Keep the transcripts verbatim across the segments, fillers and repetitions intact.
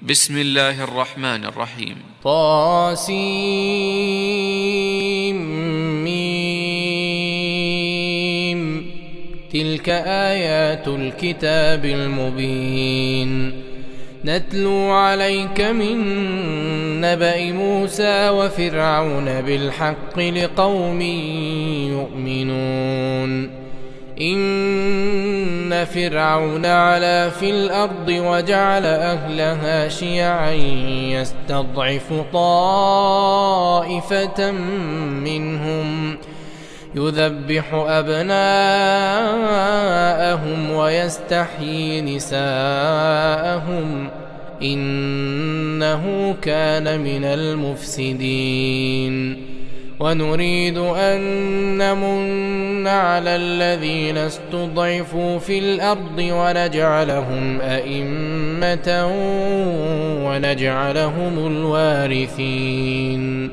بسم الله الرحمن الرحيم. طاسيم. تلك آيات الكتاب المبين نتلو عليك من نبأ موسى وفرعون بالحق لقوم يؤمنون. إن فرعون علا في الأرض وجعل أهلها شيعا يستضعف طائفة منهم يذبح أبناءهم ويستحيي نساءهم إنه كان من المفسدين. ونريد أن نمن على الذين استضعفوا في الأرض ونجعلهم أئمة ونجعلهم الوارثين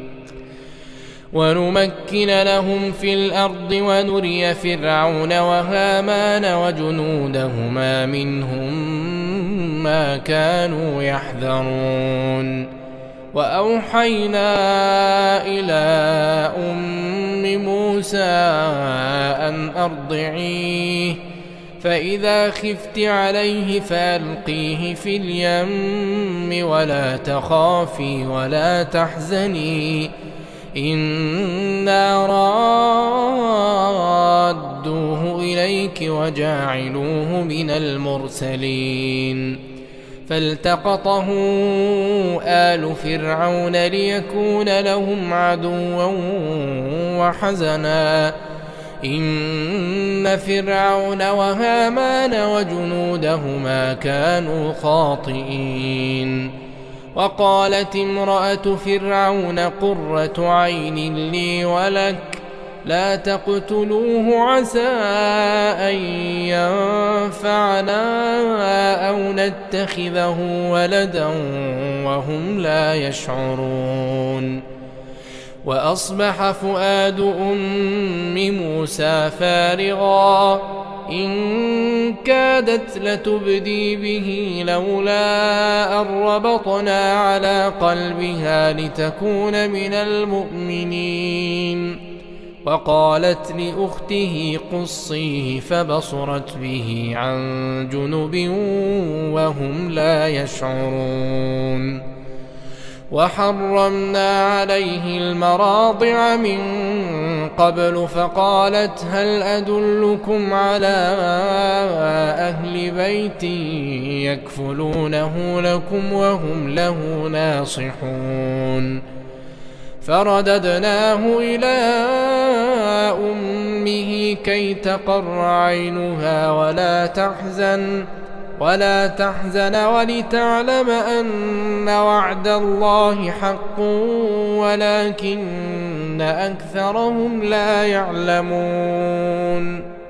ونمكن لهم في الأرض ونري فرعون وهامان وجنودهما منهم ما كانوا يحذرون. وأوحينا إلى أم موسى أن أرضعيه فإذا خفت عليه فألقيه في اليم ولا تخافي ولا تحزني إنا رادوه إليك وجاعلوه من المرسلين. فالتقطه آل فرعون ليكون لهم عدوا وحزنا إن فرعون وهامان وجنودهما كانوا خاطئين. وقالت امرأة فرعون قرة عين لي ولك لا تقتلوه عسى أن ينفعنا أو نتخذه ولدا وهم لا يشعرون. وأصبح فؤاد أم موسى فارغا إن كادت لتبدي به لولا أن ربطنا على قلبها لتكون من المؤمنين. وقالت لأخته قصيه فبصرت به عن جنب وهم لا يشعرون. وحرمنا عليه المراضع من قبل فقالت هل أدلكم على أهل بيت يكفلونه لكم وهم له ناصحون. فرددناه إلى أمه كي تقر عينها ولا تحزن ولا تحزن ولتعلم أن وعد الله حق ولكن أكثرهم لا يعلمون.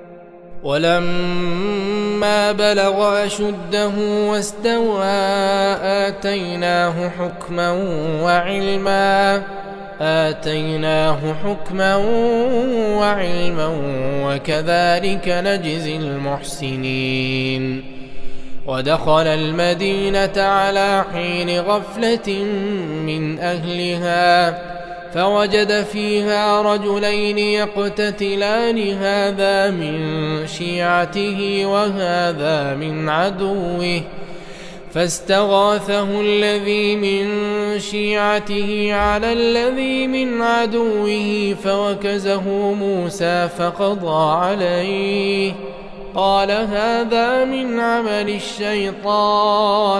ولما بلغ أشده واستوى آتيناه حكما وعلما آتيناه حكما وعلما وكذلك نجزي المحسنين. ودخل المدينة على حين غفلة من أهلها فوجد فيها رجلين يقتتلان هذا من شيعته وهذا من عدوه فاستغاثه الذي من شيعته على الذي من عدوه فوكزه موسى فقضى عليه قال هذا من عمل الشيطان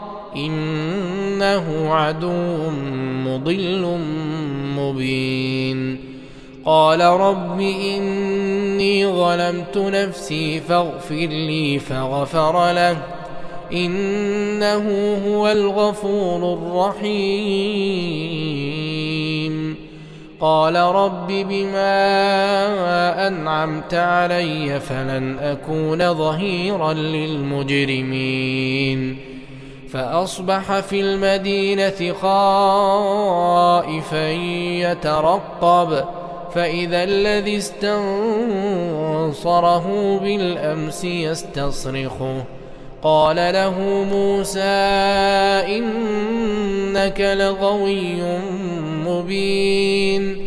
إنه عدو مضل مبين. قال رب إني ظلمت نفسي فاغفر لي فغفر له إنه هو الغفور الرحيم. قال رب بما أنعمت علي فلن أكون ظهيرا للمجرمين. فأصبح في المدينة خائفا يترقب فإذا الذي استنصره بالأمس يستصرخه قال له موسى إنك لغوي مبين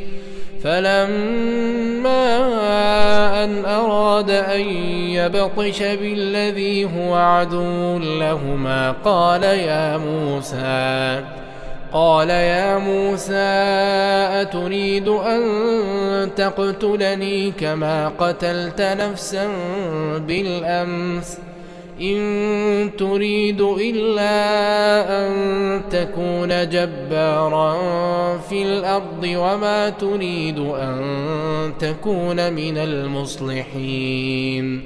فلما أن أراد أن يبطش بالذي هو عدو لهما قال يا موسى قال يا موسى أتريد أن تقتلني كما قتلت نفسا بالأمس إن تريد إلا أن تكون جبارا في الأرض وما تريد أن تكون من المصلحين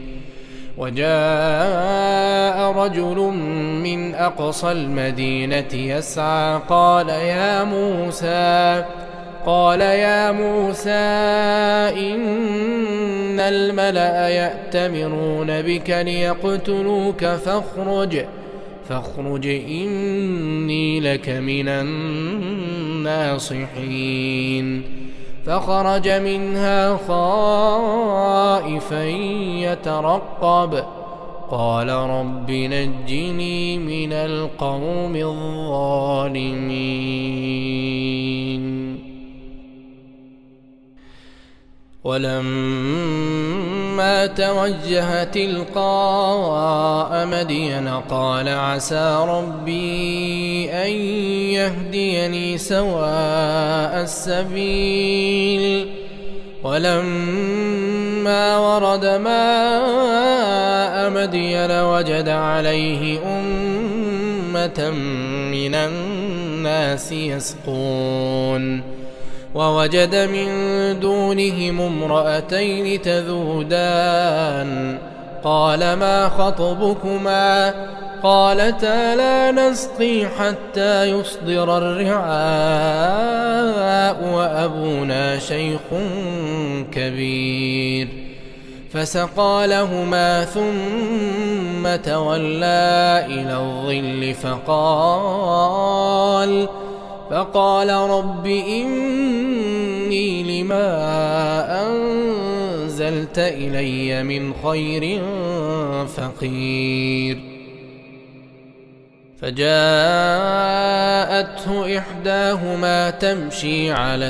وجاء رجل من أقصى المدينة يسعى قال يا موسى قال يا موسى إن الملأ يأتمرون بك ليقتلوك فاخرج فاخرج إني لك من الناصحين فخرج منها خائفا يترقب قال رب نجني من القوم الظالمين ولما توجه تلقاء مدين قال عسى ربي أن يهديني سواء السبيل ولما ورد ماء مدين وجد عليه أمة من الناس يسقون ووجد من دونهم امرأتين تذودان قال ما خطبكما قالتا لا نسقي حتى يصدر الرعاء وأبونا شيخ كبير فسقى لهما ثم تولى إلى الظل فقال فقال رب إني لما أنزلت إلي من خير فقير فجاءته إحداهما تمشي على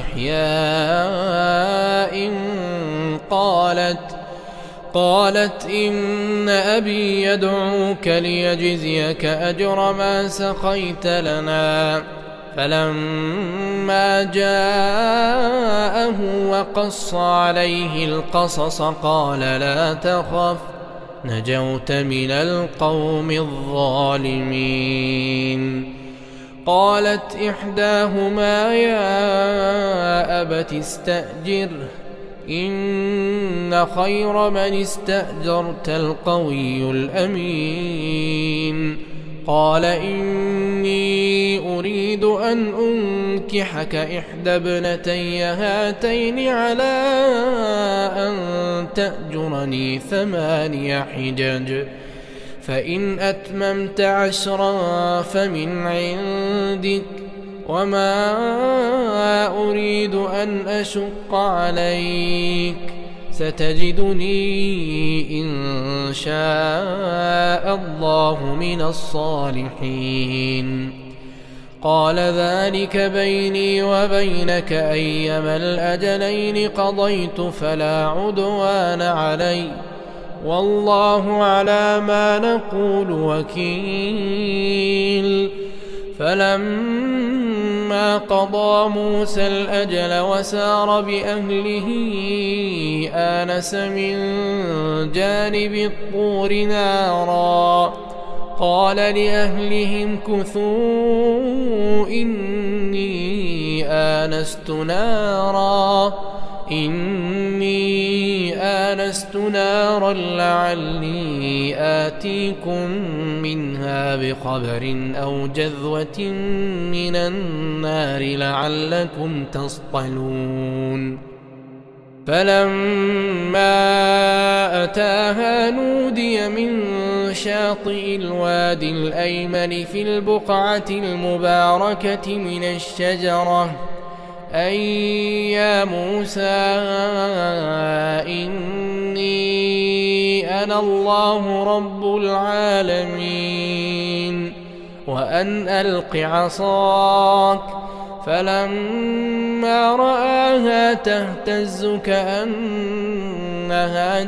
استحياء قالت قالت إن أبي يدعوك ليجزيك أجر ما سقيت لنا فلما جاءه وقص عليه القصص قال لا تخف نجوت من القوم الظالمين قالت إحداهما يا أبت استأجره إن خير من استأجرت القوي الأمين قال إني أريد أن أنكحك إحدى ابنتي هاتين على أن تأجرني ثماني حجج فإن أتممت عشرا فمن عندك وما أريد أن أشق عليك ستجدني إن شاء الله من الصالحين قال ذلك بيني وبينك أيما الأجلين قضيت فلا عدوان علي والله على ما نقول وكيل فلما قضى موسى الأجل وسار بأهله آنس من جانب الطور نارا قال لأهلهم كثوا إني آنست نارا إني آنست نارا لعلي آتيكم منها بخبر أو جذوة من النار لعلكم تصطلون فلما أتاها نودي من شاطئ الوادي الأيمن في البقعة المباركة من الشجرة أي يا موسى إني أنا الله رب العالمين وأن ألق عصاك. فلما رآها تهتز كأنها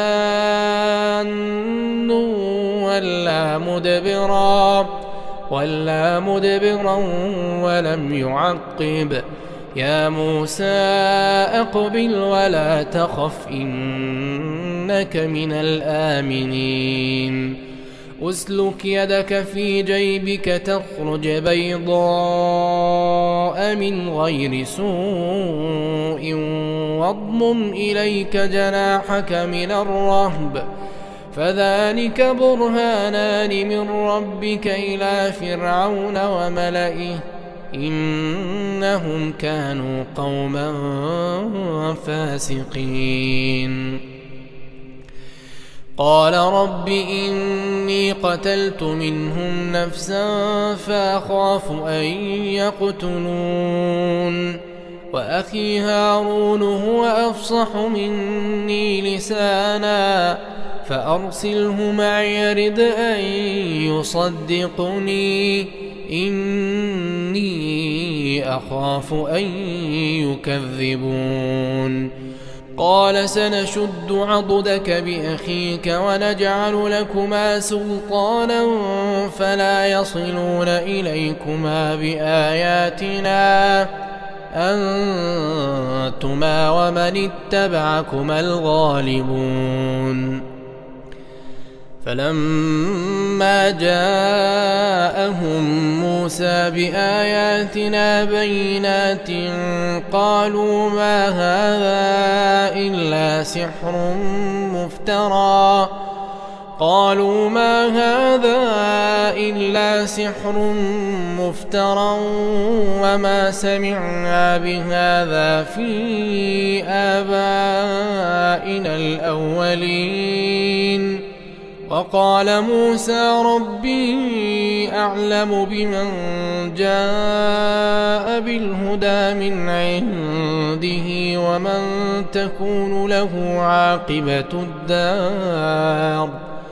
جان ولا مدبرا ولا مدبرا ولم يعقب. يا موسى أقبل ولا تخف إنك من الآمنين. أسلك يدك في جيبك تخرج بيضاء من غير سوء واضمم إليك جناحك من الرهب فذلك برهانان من ربك إلى فرعون وملئه إنهم كانوا قوما فاسقين. قال رب إني قتلت منهم نفسا فأخاف أن يقتلون وأخي هارون هو أفصح مني لسانا فأرسله معي يرد أن يصدقني إني أخاف أن يكذبون. قال سنشد عضدك بأخيك ونجعل لكما سلطانا فلا يصلون إليكما بآياتنا أنتما ومن اتبعكما الغالبون. فلما جاءهم موسى بآياتنا بينات قالوا ما هذا إلا سحر مفترى قالوا ما هذا إلا سحر مفترى وما سمعنا بهذا في آبائنا الأولين. وقال موسى ربي أعلم بمن جاء بالهدى من عنده ومن تكون له عاقبة الدار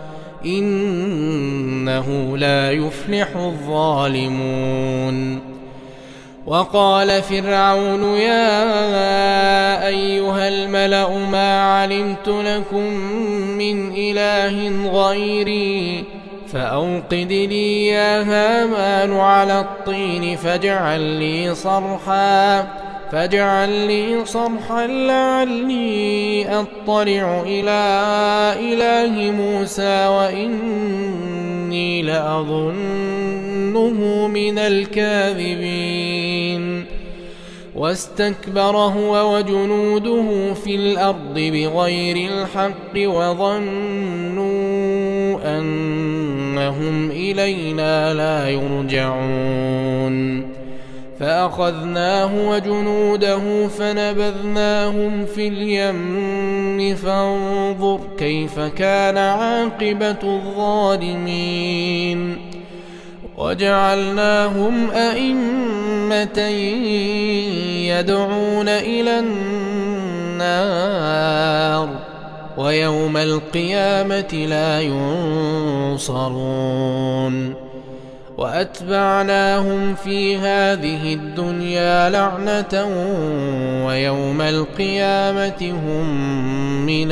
إنه لا يفلح الظالمون. وقال فرعون يا أيها الملأ ما علمت لكم من إله غيري فأوقد لي يا هامان على الطين فاجعل لي صرحا فاجعل لي صرحا لعلي أطلع إلى إله موسى وإني لأظنه من الكاذبين. واستكبر هو وجنوده في الأرض بغير الحق وظنوا أنهم إلينا لا يرجعون. فأخذناه وجنوده فنبذناهم في اليم فانظر كيف كان عاقبة الظالمين. وجعلناهم أئمة يدعون إلى النار ويوم القيامة لا ينصرون. وأتبعناهم في هذه الدنيا لعنة ويوم القيامة هم من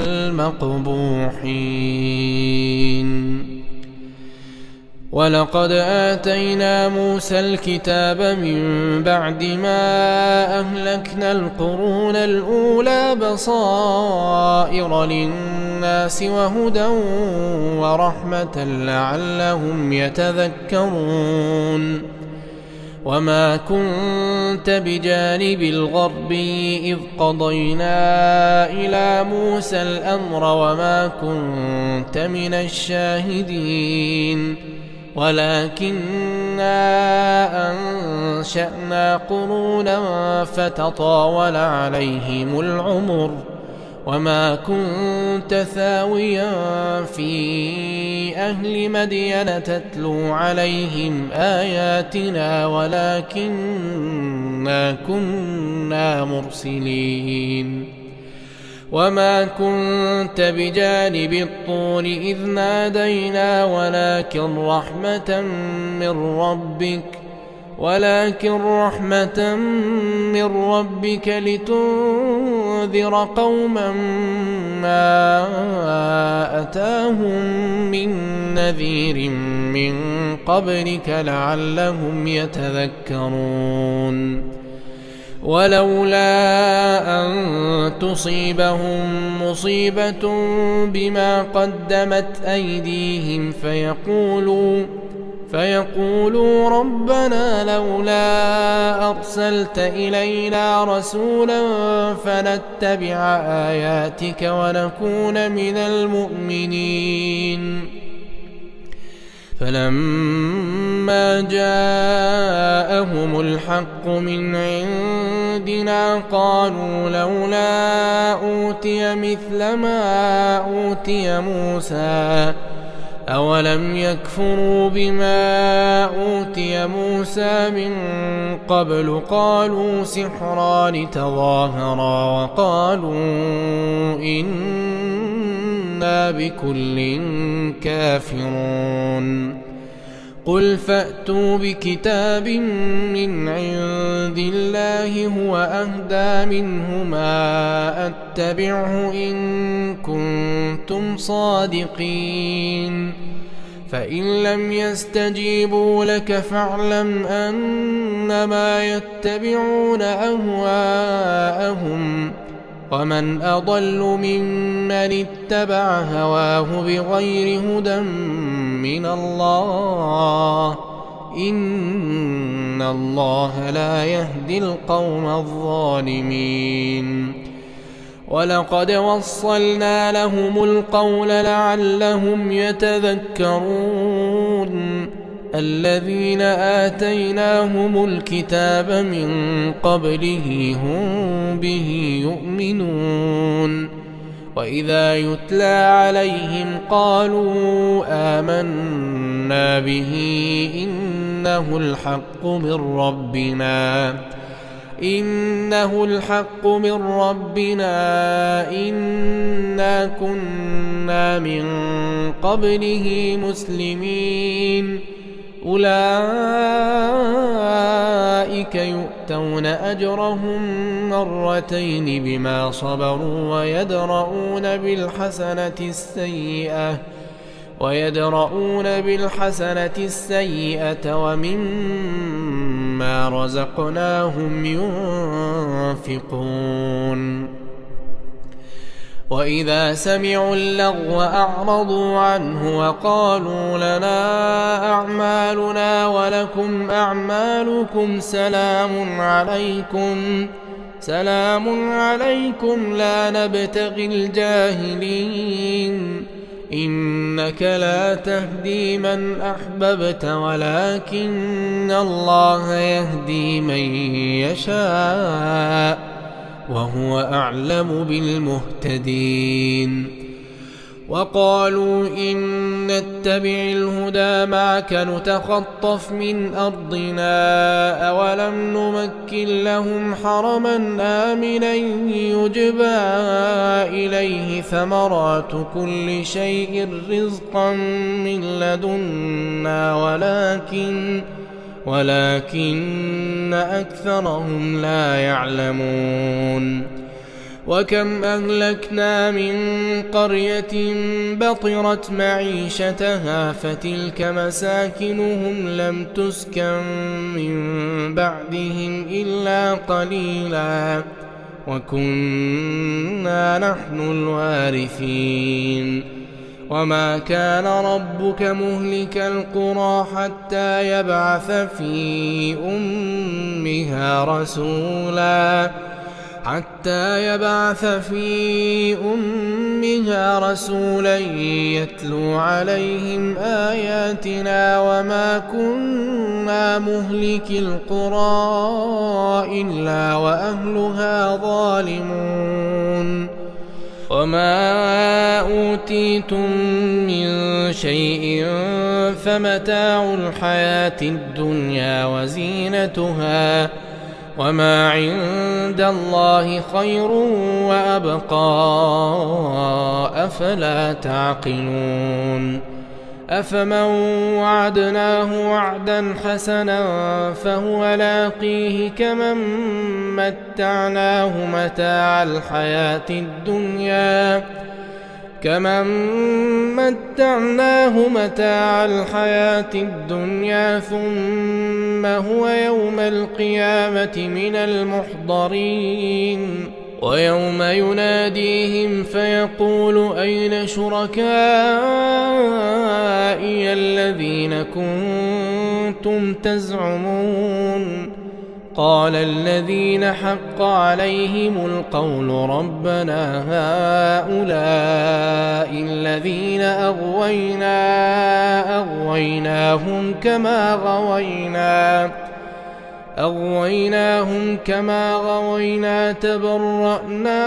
المقبوحين. ولقد آتينا موسى الكتاب من بعد ما أهلكنا القرون الأولى بصائر للناس وهدى ورحمة لعلهم يتذكرون. وما كنت بجانب الغربي إذ قضينا إلى موسى الأمر وما كنت من الشاهدين ولكننا أنشأنا قرونا فتطاول عليهم العمر وما كنت ثاويا في أهل مدين تتلو عليهم آياتنا ولكننا كنا مرسلين. وما كنت بجانب الطور إذ نادينا ولكن رحمة من ربك ولكن رحمة من ربك لتنذر قوما ما أتاهم من نذير من قبلك لعلهم يتذكرون ولولا أن تصيبهم مصيبة بما قدمت أيديهم فيقولوا فيقولوا ربنا لولا أرسلت إلينا رسولا فنتبع آياتك ونكون من المؤمنين فلما جاءهم الحق من عندنا قالوا لولا أوتي مثل ما أوتي موسى أولم يكفروا بما أوتي موسى من قبل قالوا سحران تظاهرا وقالوا إنا بكل كافرون قل فأتوا بكتاب من عند الله هو أهدى منهما أتبعه إن كنتم صادقين فإن لم يستجيبوا لك فاعلم أنما يتبعون أهواءهم ومن أضل ممن اتبع هواه بغير هدى من الله إن الله لا يهدي القوم الظالمين ولقد وصلنا لهم القول لعلهم يتذكرون الذين آتيناهم الكتاب من قبله هم به يؤمنون وإذا يتلى عليهم قالوا آمنا به إنه الحق من ربنا إنه الحق من ربنا إنا كنا من قبله مسلمين أولئك يؤتون أجرهم مرتين بما صبروا ويدرؤون بالحسنة السيئة ويدرؤون بالحسنة السيئة ومما رزقناهم ينفقون وإذا سمعوا اللغو أعرضوا عنه وقالوا لنا أعمالنا ولكم أعمالكم سلام عليكم سلام عليكم لا نبتغي الجاهلين إنك لا تهدي من أحببت ولكن الله يهدي من يشاء وهو أعلم بالمهتدين وقالوا إن نتبع الهدى معك نتخطف من أرضنا أولم نمكن لهم حرما آمنا يجبى إليه ثمرات كل شيء رزقا من لدنا ولكن ولكن أكثرهم لا يعلمون وكم أهلكنا من قرية بطرت معيشتها فتلك مساكنهم لم تسكن من بعدهم إلا قليلا وكنا نحن الوارثين وما كان ربك مهلك القرى حتى يبعث في أمها رسولا حتى يبعث في أمها رسولا يتلو عليهم آياتنا وما كنا مهلك القرى إلا وأهلها ظالمون وما أوتيتم من شيء فمتاع الحياة الدنيا وزينتها وما عند الله خير وأبقى أفلا تعقلون أفمن وعدناه وعدا حسنا فهو لاقيه كمن متعناه متاع الحياة الدنيا كمن متعناه متاع الحياة الدنيا ثم هو يوم القيامة من المحضرين ويوم يناديهم فيقول أين شركائي الذين كنتم تزعمون قال الذين حق عليهم القول ربنا هؤلاء الذين أغوينا أغويناهم كما غوينا أغويناهم كما غوينا تبرأنا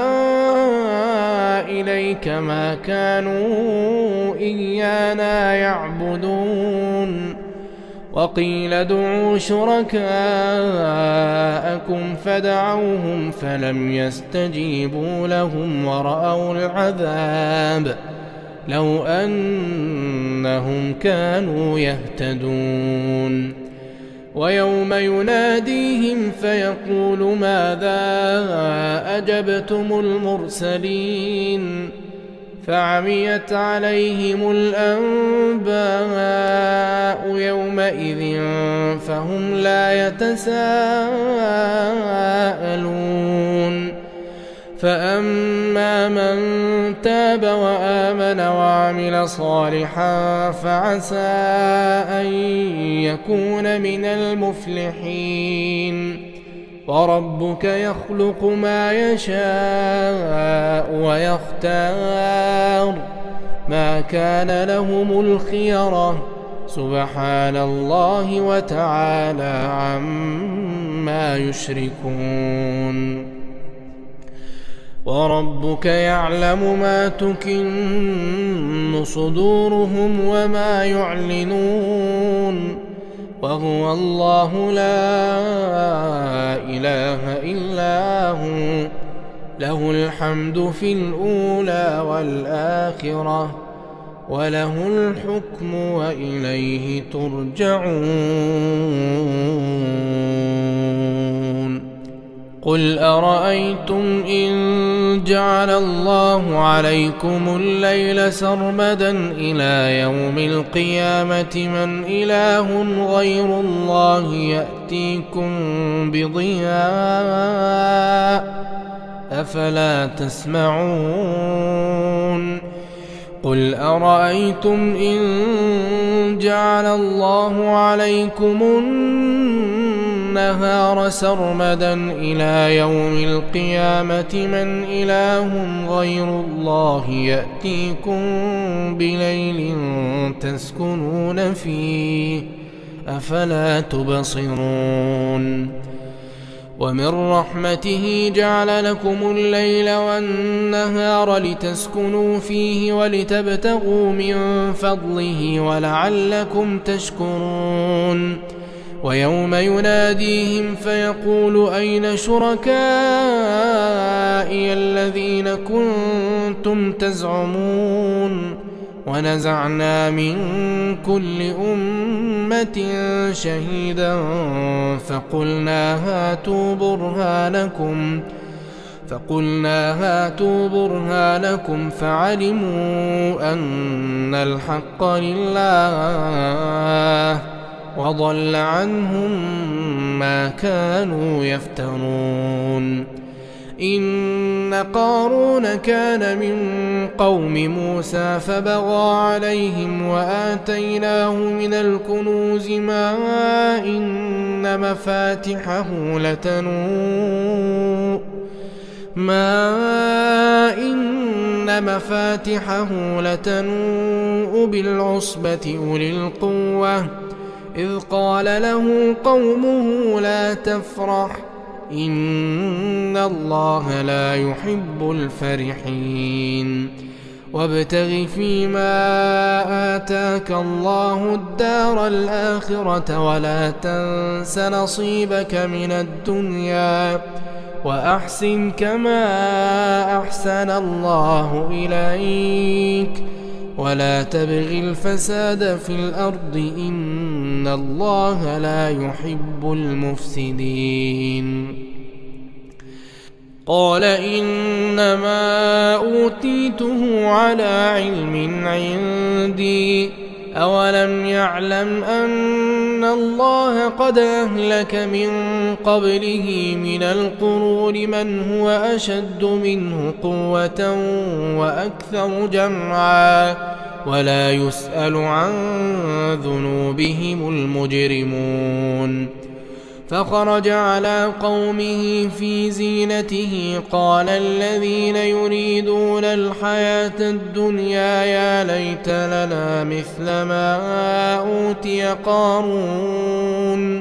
إليك ما كانوا إيانا يعبدون وقيل ادعوا شركاءكم فدعوهم فلم يستجيبوا لهم ورأوا العذاب لو أنهم كانوا يهتدون ويوم يناديهم فيقول ماذا أجبتم المرسلين فعميت عليهم الأنباء يومئذ فهم لا يتساءلون فأما من تاب وآمن وعمل صالحا فعسى أن يكون من المفلحين وربك يخلق ما يشاء ويختار ما كان لهم الخيرة سبحان الله وتعالى عما يشركون وربك يعلم ما تكن صدورهم وما يعلنون وهو الله لا إله إلا هو له الحمد في الأولى والآخرة وله الحكم وإليه ترجعون قل أرأيتم إن جعل الله عليكم الليل سرمدا إلى يوم القيامة من إله غير الله يأتيكم بضياء أفلا تسمعون قل أرأيتم إن جعل الله عليكم النهار سرمدا إلى يوم القيامة من إله غير الله يأتيكم بليل تسكنون فيه أفلا تبصرون ومن رحمته جعل لكم الليل والنهار لتسكنوا فيه ولتبتغوا من فضله ولعلكم تشكرون ويوم يناديهم فيقول أين شركائي الذين كنتم تزعمون ونزعنا من كل أمة شهيدا فقلنا هاتوا برهانكم فقلنا هاتوا برهانكم فعلموا أن الحق لله وضل عنهم ما كانوا يفترون إن قارون كان من قوم موسى فبغى عليهم وآتيناه من الكنوز ما إن مفاتحه لتنوء ما إن مفاتحه لتنوء بالعصبة أولي القوة إذ قال له قومه لا تفرح إن الله لا يحب الفرحين وابتغ فيما آتاك الله الدار الآخرة ولا تنس نصيبك من الدنيا وأحسن كما أحسن الله إليك ولا تبغ الفساد في الأرض إن الله لا يحب المفسدين. قال إنما أوتيته على علم عندي أولم يعلم أن الله قد أهلك من قبله من القرون من هو أشد منه قوة وأكثر جمعا ولا يسأل عن ذنوبهم المجرمون. فخرج على قومه في زينته قال الذين يريدون الحياة الدنيا يا ليت لنا مثل ما أوتي قارون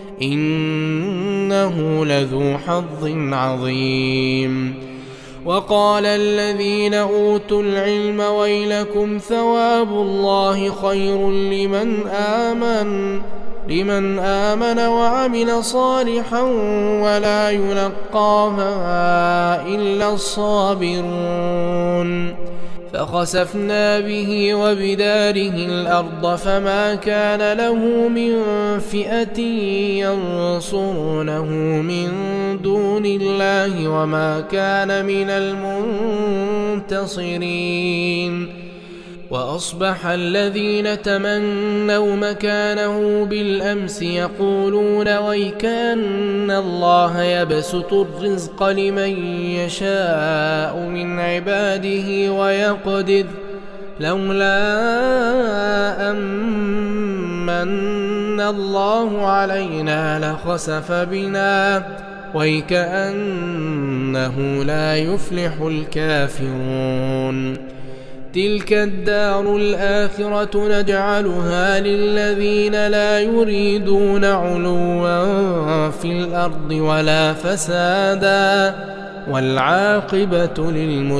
إنه لذو حظ عظيم. وقال الذين أوتوا العلم ويلكم ثواب الله خير لمن آمن لمن آمن وعمل صالحا ولا يلقاها إلا الصابرون. فخسفنا به وبداره الأرض فما كان له من فئة ينصرونه من دون الله وما كان من المنتصرين. وأصبح الذين تمنوا مكانه بالأمس يقولون ويكأن الله يبسط الرزق لمن يشاء من عباده ويقدر لولا أمن الله علينا لخسف بنا ويكأنه لا يفلح الكافرون. تلك الدار الآخرة نجعلها للذين لا يريدون علوا في الأرض ولا فسادا والعاقبة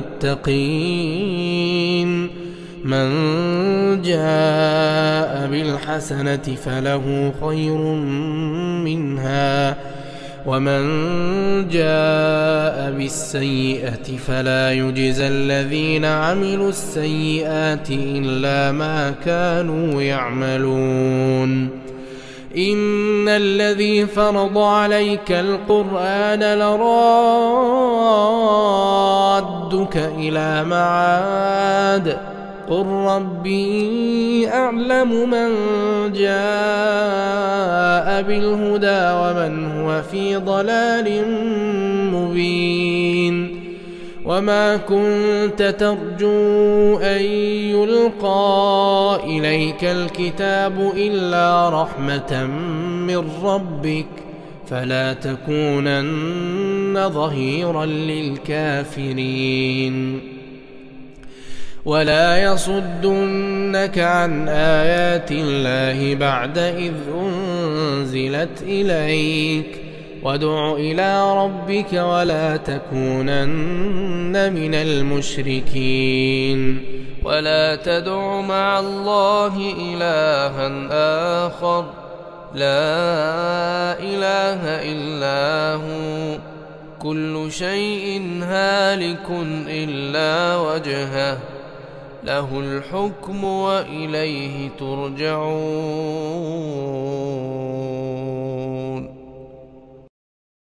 للمتقين. من جاء بالحسنة فله خير منها ومن جاء بالسيئة فلا يجزى الذين عملوا السيئات إلا ما كانوا يعملون. إن الذي فرض عليك القرآن لرادك إلى معاد قل ربي أعلم من جاء بالهدى ومن هو في ضلال مبين. وما كنت ترجو أن يلقى إليك الكتاب إلا رحمة من ربك فلا تكونن ظهيرا للكافرين. ولا يصدنك عن آيات الله بعد إذ أنزلت إليك وادع إلى ربك ولا تكونن من المشركين. ولا تدع مع الله إلها آخر لا إله إلا هو كل شيء هالك إلا وجهه له الحكم وإليه ترجعون.